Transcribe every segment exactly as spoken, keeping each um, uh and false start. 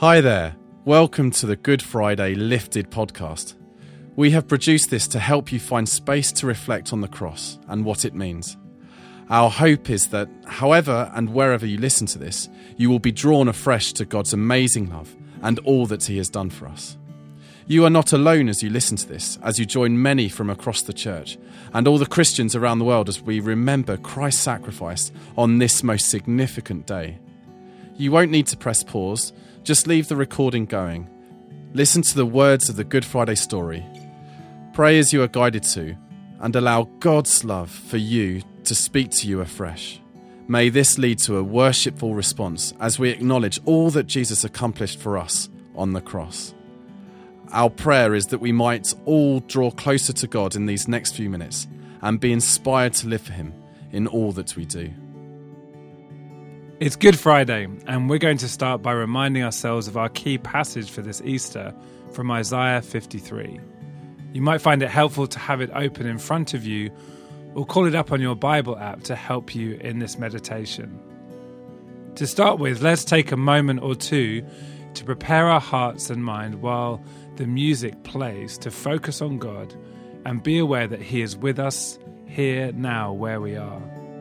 Hi there, welcome to the Good Friday Lifted podcast. We have produced this to help you find space to reflect on the cross and what it means. Our hope is that, however and wherever you listen to this, you will be drawn afresh to God's amazing love and all that He has done for us. You are not alone as you listen to this, as you join many from across the church and all the Christians around the world as we remember Christ's sacrifice on this most significant day. You won't need to press pause, just leave the recording going. Listen to the words of the Good Friday story. Pray as you are guided to, and allow God's love for you to speak to you afresh. May this lead to a worshipful response as we acknowledge all that Jesus accomplished for us on the cross. Our prayer is that we might all draw closer to God in these next few minutes and be inspired to live for Him in all that we do. It's Good Friday, and we're going to start by reminding ourselves of our key passage for this Easter from Isaiah fifty-three. You might find it helpful to have it open in front of you or call it up on your Bible app to help you in this meditation. To start with, let's take a moment or two to prepare our hearts and mind while the music plays to focus on God and be aware that He is with us here now where we are.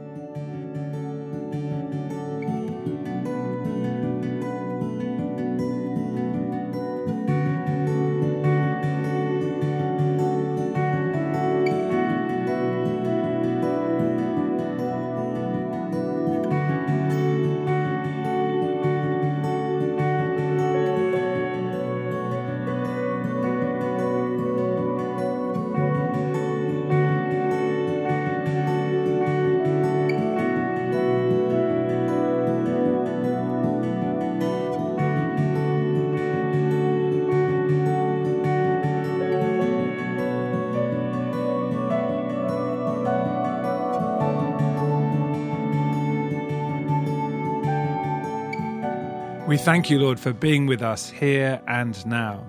We thank you, Lord, for being with us here and now.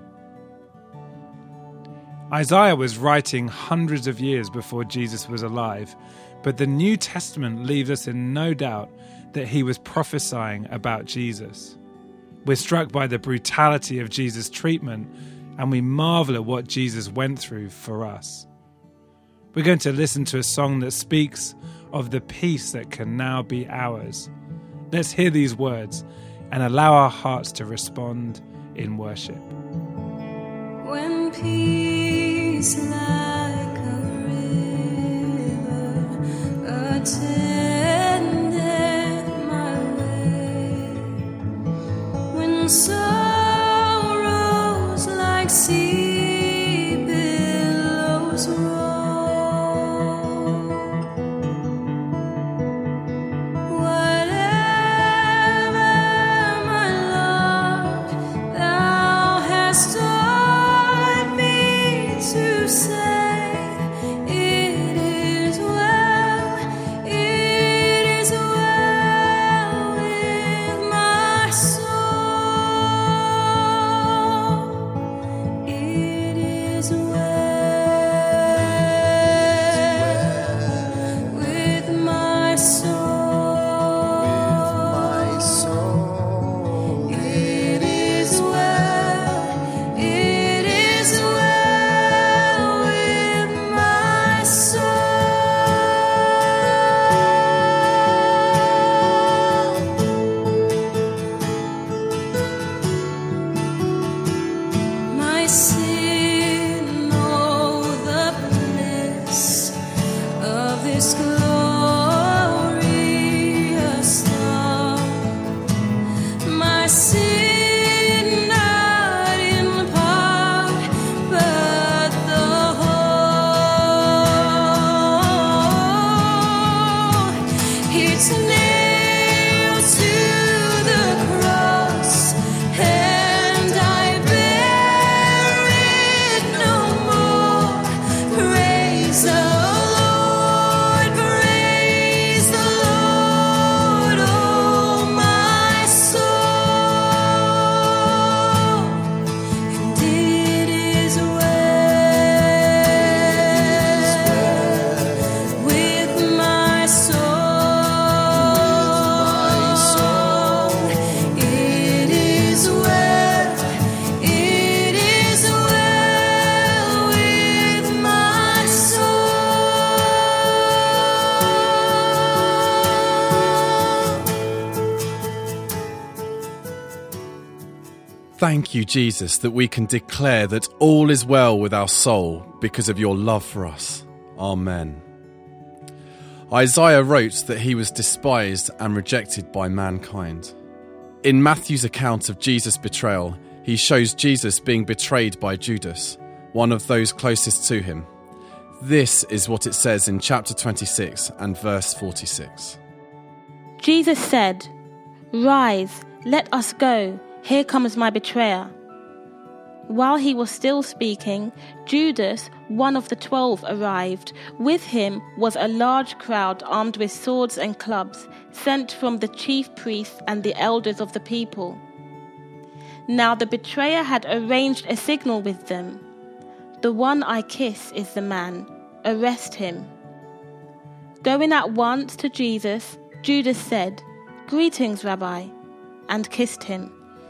Isaiah was writing hundreds of years before Jesus was alive, but the New Testament leaves us in no doubt that he was prophesying about Jesus. We're struck by the brutality of Jesus' treatment, and we marvel at what Jesus went through for us. We're going to listen to a song that speaks of the peace that can now be ours. Let's hear these words and allow our hearts to respond in worship. When peace like a river attended my way, when sorrows like sea billows roll, praise the Lord, oh my soul. Thank you, Jesus, that we can declare that all is well with our soul because of your love for us. Amen. Isaiah wrote that he was despised and rejected by mankind. In Matthew's account of Jesus' betrayal, he shows Jesus being betrayed by Judas, one of those closest to him. This is what it says in chapter twenty-six and verse forty-six. Jesus said, "Rise, let us go. Here comes my betrayer." While he was still speaking, Judas, one of the twelve, arrived. With him was a large crowd armed with swords and clubs, sent from the chief priests and the elders of the people. Now the betrayer had arranged a signal with them. "The one I kiss is the man. Arrest him." Going at once to Jesus, Judas said, "Greetings, Rabbi," and kissed him.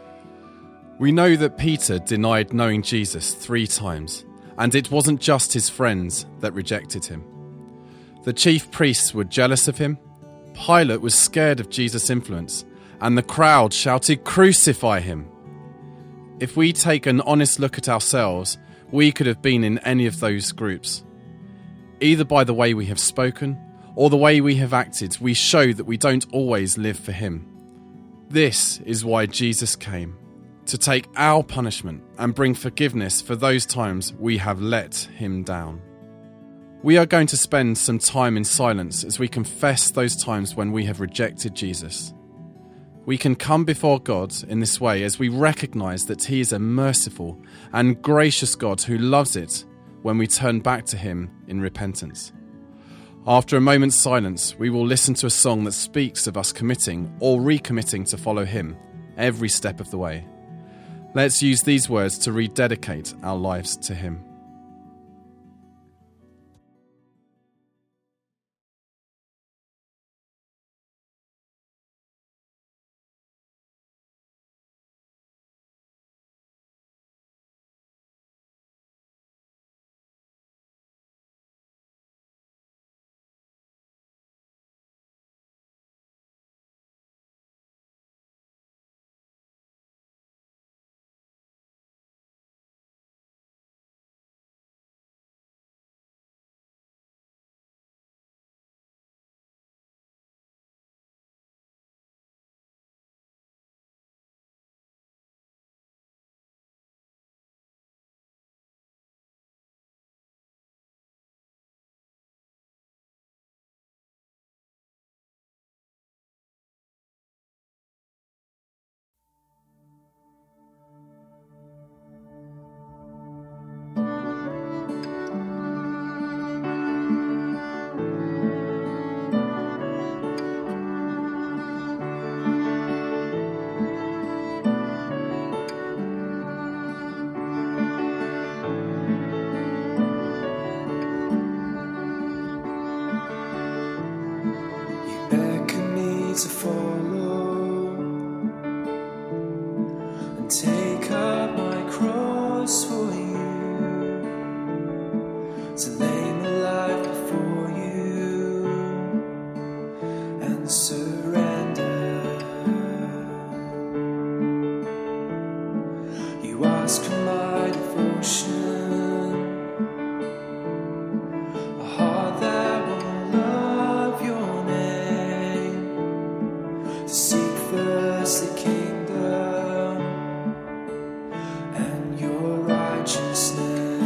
We know that Peter denied knowing Jesus three times, and it wasn't just his friends that rejected him. The chief priests were jealous of him, Pilate was scared of Jesus' influence, and the crowd shouted, "Crucify him!" If we take an honest look at ourselves, we could have been in any of those groups. Either by the way we have spoken, or the way we have acted, we show that we don't always live for him. This is why Jesus came, to take our punishment and bring forgiveness for those times we have let him down. We are going to spend some time in silence as we confess those times when we have rejected Jesus. We can come before God in this way as we recognise that he is a merciful and gracious God who loves it when we turn back to him in repentance. After a moment's silence, we will listen to a song that speaks of us committing or recommitting to follow him every step of the way. Let's use these words to rededicate our lives to him. To follow and take up my cross for you, to lay my life before you and surrender. You ask for my devotion, a heart that will love your name. Seek first the kingdom and your righteousness.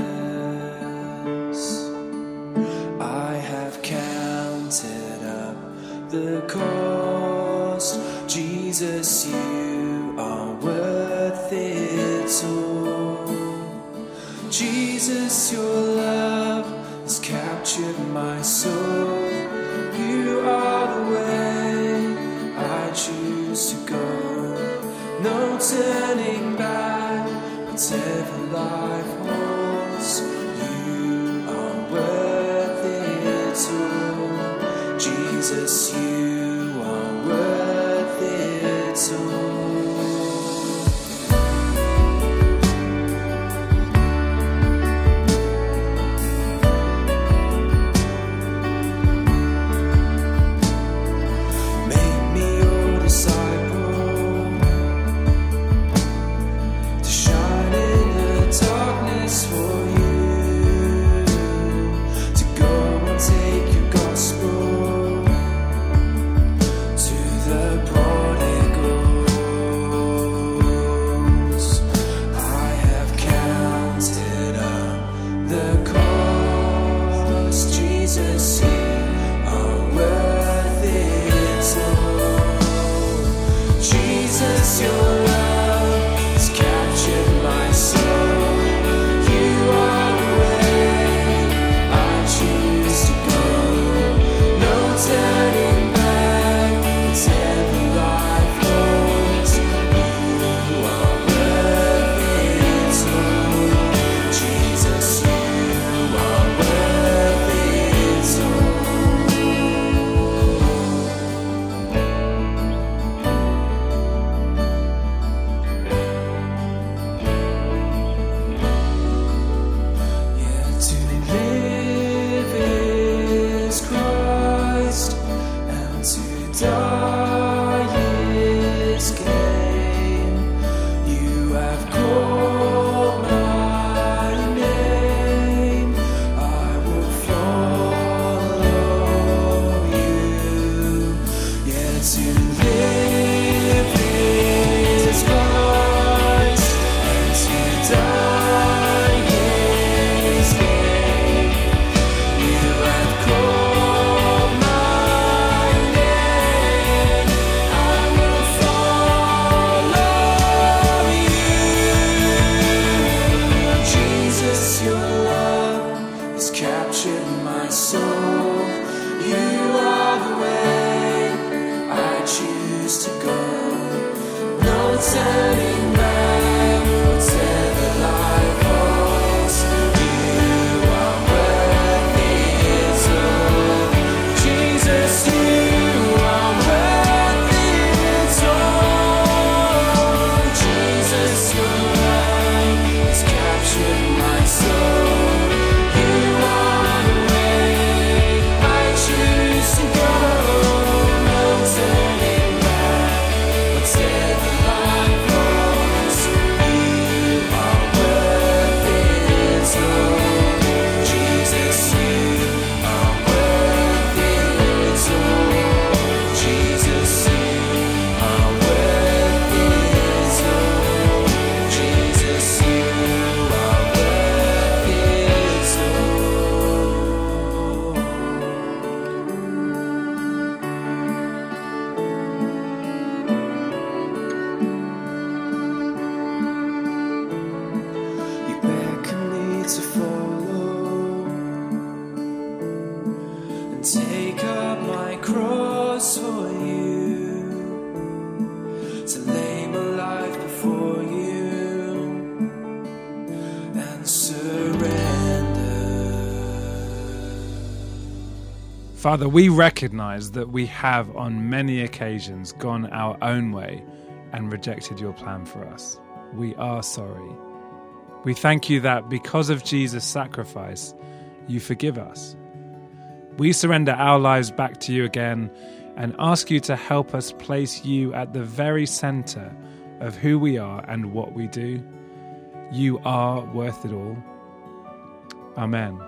I have counted up the cost. Jesus, you are worth it all. Jesus, your love has captured my soul. You are the way I choose to go, no turning back, whatever life holds. You are worth it all. Jesus, you are worth it all. turning back, whatever life holds. You are worth it all. Jesus, you are worth it all. Jesus, your light has captured my soul. You are the way I choose to go. No turning back, whatever life holds. You are worth it all. Jesus, you are worth it all. Jesus, you are worth it all. Jesus, you are worth it all. You beckon me to follow and take up my cross for you, to lay my life before you and surrender. Father, we recognize that we have on many occasions gone our own way and rejected your plan for us. We are sorry. We thank you that because of Jesus' sacrifice, you forgive us. We surrender our lives back to you again and ask you to help us place you at the very center of who we are and what we do. You are worth it all. Amen.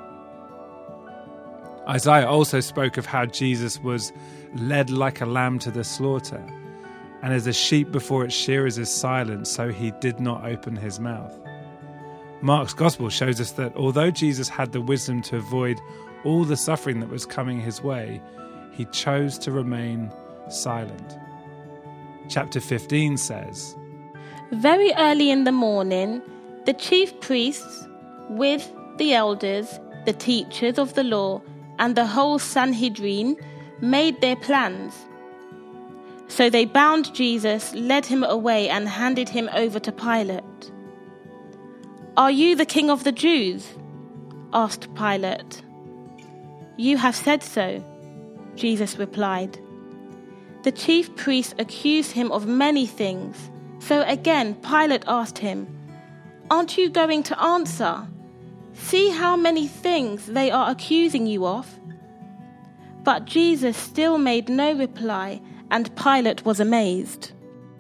Isaiah also spoke of how Jesus was led like a lamb to the slaughter, and as a sheep before its shearers is silent, so he did not open his mouth. Mark's Gospel shows us that although Jesus had the wisdom to avoid all the suffering that was coming his way, he chose to remain silent. Chapter fifteen says, Very early in the morning, the chief priests, with the elders, the teachers of the law, and the whole Sanhedrin, made their plans. So they bound Jesus, led him away, and handed him over to Pilate. Are you the king of the Jews? Asked Pilate. You have said so, Jesus replied. The chief priests accused him of many things. So again Pilate asked him, Aren't you going to answer? See how many things they are accusing you of. But Jesus still made no reply, and Pilate was amazed.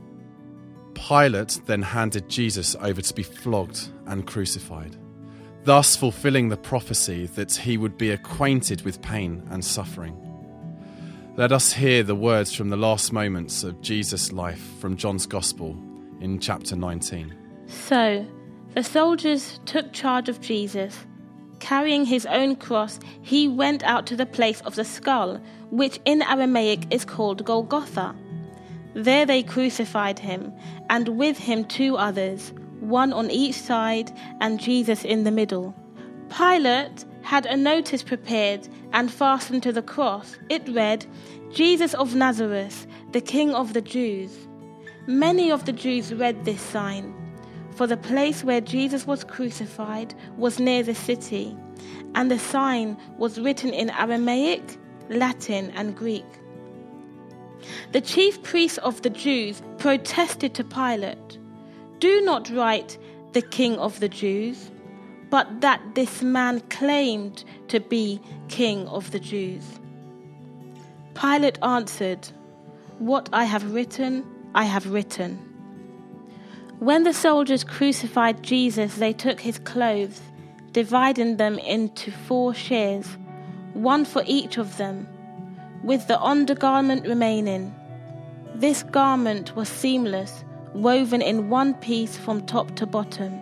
Pilate then handed Jesus over to be flogged and crucified, thus fulfilling the prophecy that he would be acquainted with pain and suffering. Let us hear the words from the last moments of Jesus' life from John's Gospel in chapter nineteen. So the soldiers took charge of Jesus. Carrying his own cross, he went out to the place of the skull, which in Aramaic is called Golgotha. There they crucified him, and with him two others, one on each side and Jesus in the middle. Pilate had a notice prepared and fastened to the cross. It read, Jesus of Nazareth, the King of the Jews. Many of the Jews read this sign, for the place where Jesus was crucified was near the city, and the sign was written in Aramaic, Latin, and Greek. The chief priests of the Jews protested to Pilate, Do not write the King of the Jews, but that this man claimed to be King of the Jews. Pilate answered, What I have written, I have written. When the soldiers crucified Jesus, they took his clothes, dividing them into four shares, one for each of them, with the undergarment remaining. This garment was seamless, woven in one piece from top to bottom.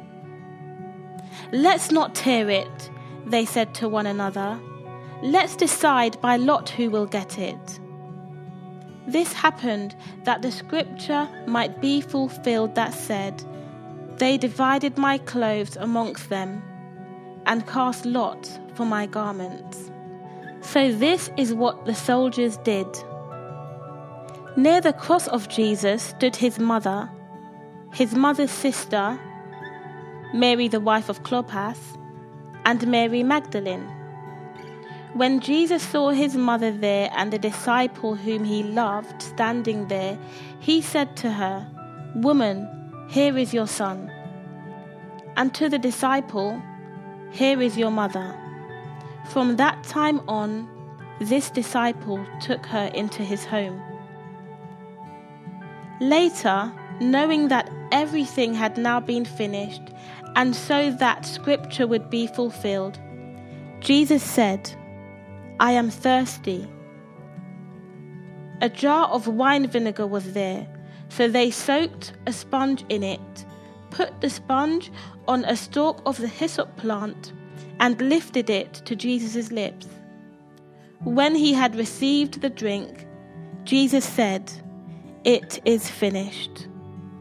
Let's not tear it, they said to one another. Let's decide by lot who will get it. This happened that the scripture might be fulfilled that said, They divided my clothes amongst them, and cast lots for my garments. So this is what the soldiers did. Near the cross of Jesus stood his mother, his mother's sister, Mary the wife of Clopas, and Mary Magdalene. When Jesus saw his mother there and the disciple whom he loved standing there, he said to her, "Woman, here is your son." And to the disciple, "Here is your mother." From that time on, this disciple took her into his home. Later, knowing that everything had now been finished, and so that scripture would be fulfilled, Jesus said, "I am thirsty." A jar of wine vinegar was there, so they soaked a sponge in it, put the sponge on a stalk of the hyssop plant, and lifted it to Jesus' lips. When he had received the drink, Jesus said, "It is finished."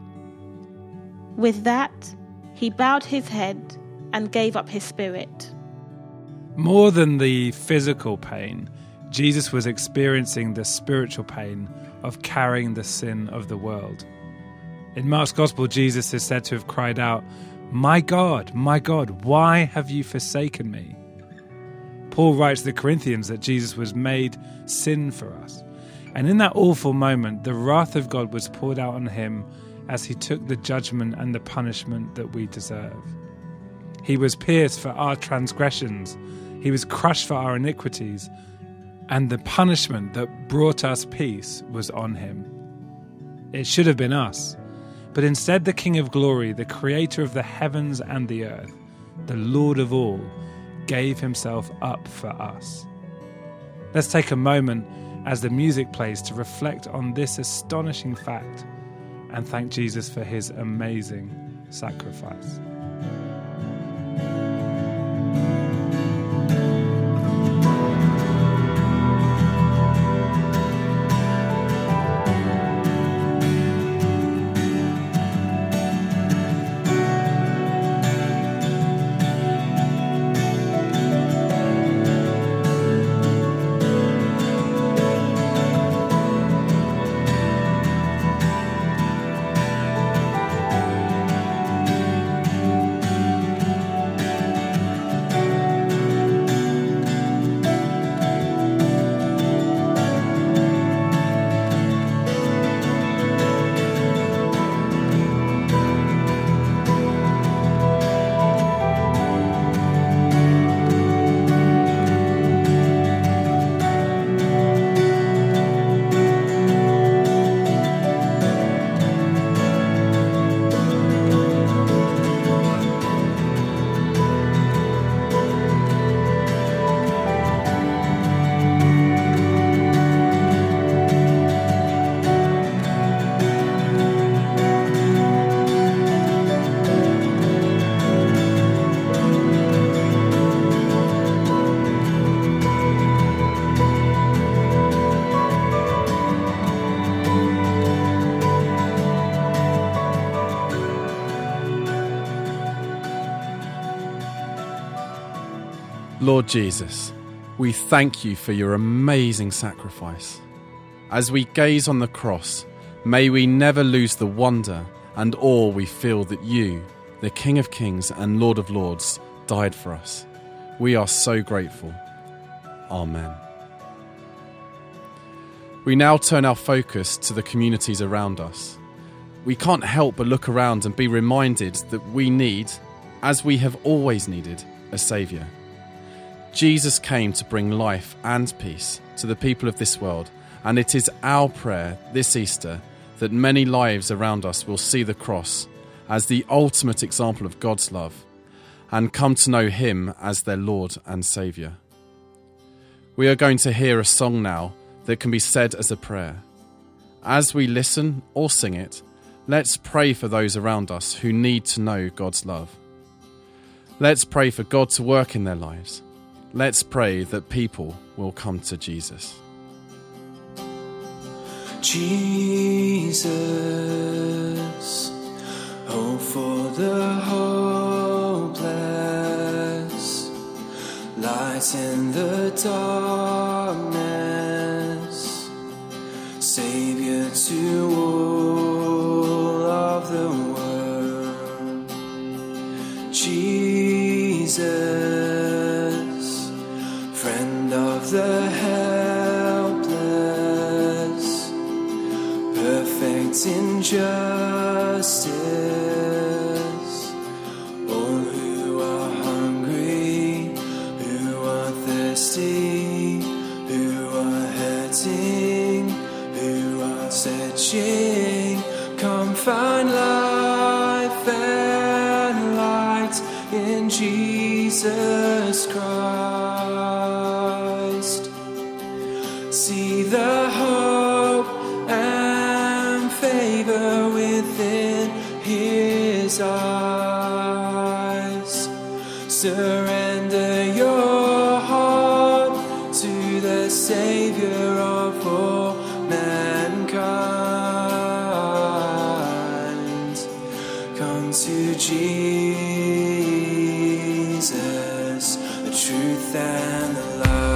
With that, he bowed his head and gave up his spirit. More than the physical pain, Jesus was experiencing the spiritual pain of carrying the sin of the world. In Mark's Gospel, Jesus is said to have cried out, "My God, my God, why have you forsaken me?" Paul writes to the Corinthians that Jesus was made sin for us. And in that awful moment, the wrath of God was poured out on him as he took the judgment and the punishment that we deserve. He was pierced for our transgressions. He was crushed for our iniquities. And the punishment that brought us peace was on him. It should have been us. But instead, the King of Glory, the creator of the heavens and the earth, the Lord of all, gave himself up for us. Let's take a moment as the music plays to reflect on this astonishing fact and thank Jesus for his amazing sacrifice. Lord Jesus, we thank you for your amazing sacrifice. As we gaze on the cross, may we never lose the wonder and awe we feel that you, the King of Kings and Lord of Lords, died for us. We are so grateful. Amen. We now turn our focus to the communities around us. We can't help but look around and be reminded that we need, as we have always needed, a Saviour. Jesus came to bring life and peace to the people of this world, and it is our prayer this Easter that many lives around us will see the cross as the ultimate example of God's love and come to know him as their Lord and Saviour. We are going to hear a song now that can be said as a prayer. As we listen or sing it, let's pray for those around us who need to know God's love. Let's pray for God to work in their lives. Let's pray that people will come to Jesus. Jesus, hope for the hopeless, light in the darkness, Savior to all of the world. justice. All who are hungry, who are thirsty, who are hurting, who are searching, come find life and light in Jesus Christ. See the hope and favor within His eyes. Surrender your heart to the Savior of all mankind. Come to Jesus, the truth and the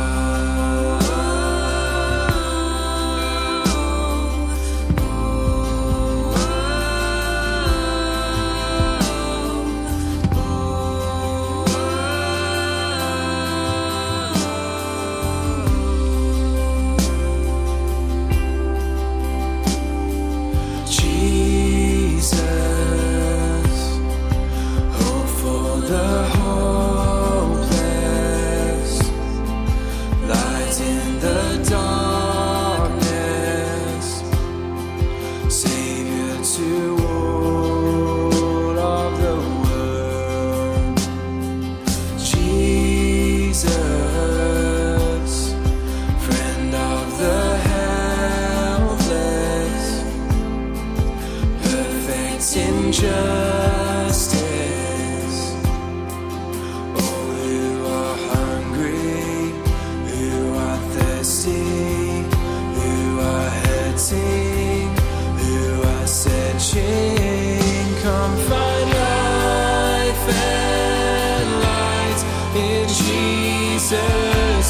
justice. All who are hungry, who are thirsty, who are hurting, who are searching, come find life and light in Jesus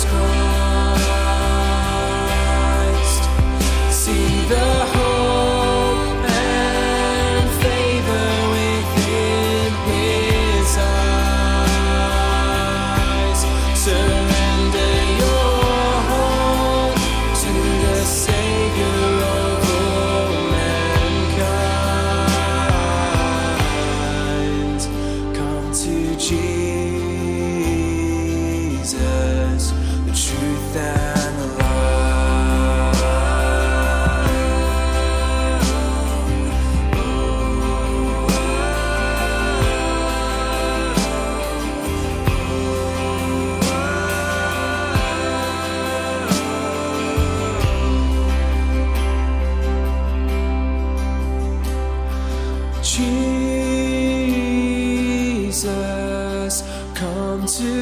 Christ. See the hope and favor within His eyes. Surrender your heart to the Savior of all mankind. Come to Jesus, the truth and the Jesus, come to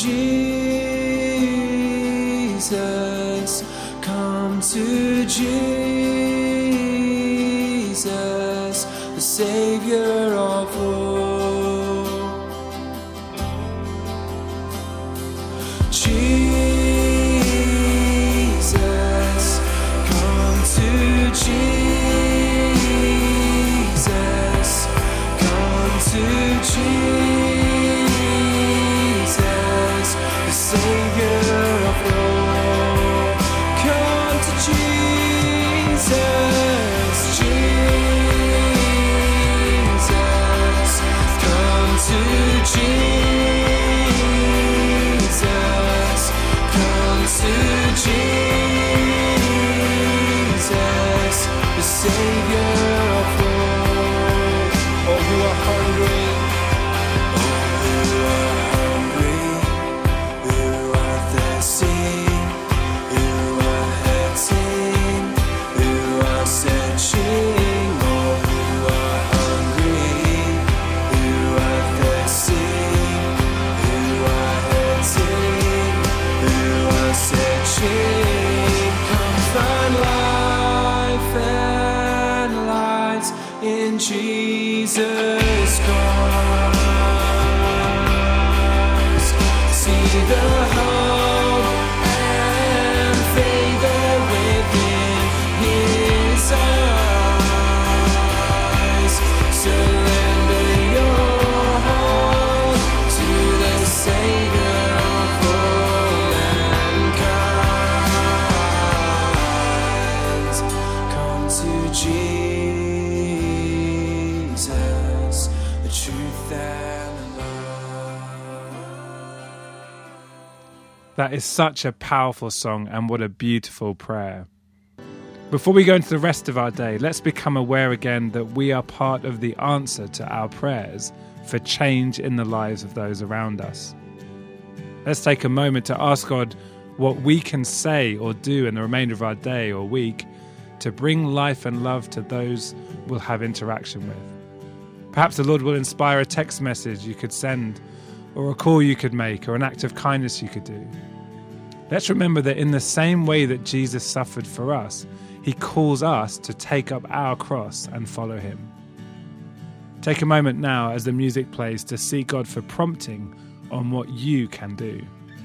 Jesus, come to Jesus, the Savior of all. Jesus, come to Jesus, come to Jesus, the Savior of all. Come to Jesus, Jesus, come to Jesus, come to Jesus, the Savior of all. All who are hungry, in Jesus Christ. See the hope and favor within His eyes. Surrender your heart to the Savior of all mankind. Come to Jesus. That is such a powerful song, and what a beautiful prayer. Before we go into the rest of our day, let's become aware again that we are part of the answer to our prayers for change in the lives of those around us. Let's take a moment to ask God what we can say or do in the remainder of our day or week to bring life and love to those we'll have interaction with. Perhaps the Lord will inspire a text message you could send, or a call you could make, or an act of kindness you could do. Let's remember that in the same way that Jesus suffered for us, he calls us to take up our cross and follow him. Take a moment now as the music plays to seek God for prompting on what you can do.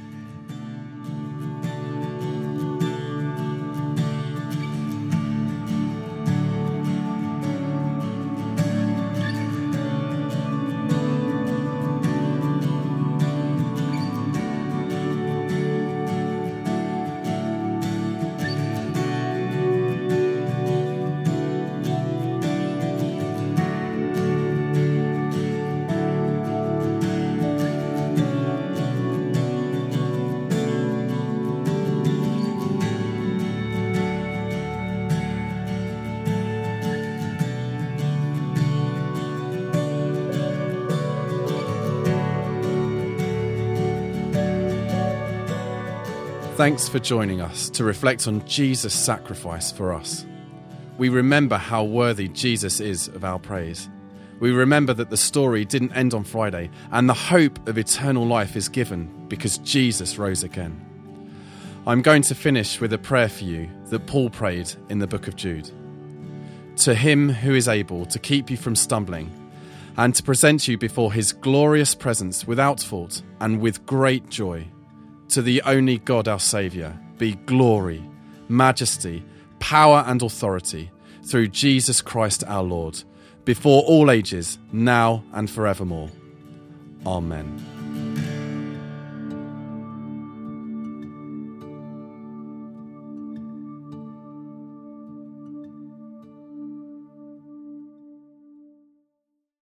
Thanks for joining us to reflect on Jesus' sacrifice for us. We remember how worthy Jesus is of our praise. We remember that the story didn't end on Friday, and the hope of eternal life is given because Jesus rose again. I'm going to finish with a prayer for you that Paul prayed in the book of Jude. To him who is able to keep you from stumbling and to present you before his glorious presence without fault and with great joy, to the only God our Saviour, be glory, majesty, power and authority through Jesus Christ our Lord, before all ages, now and forevermore. Amen.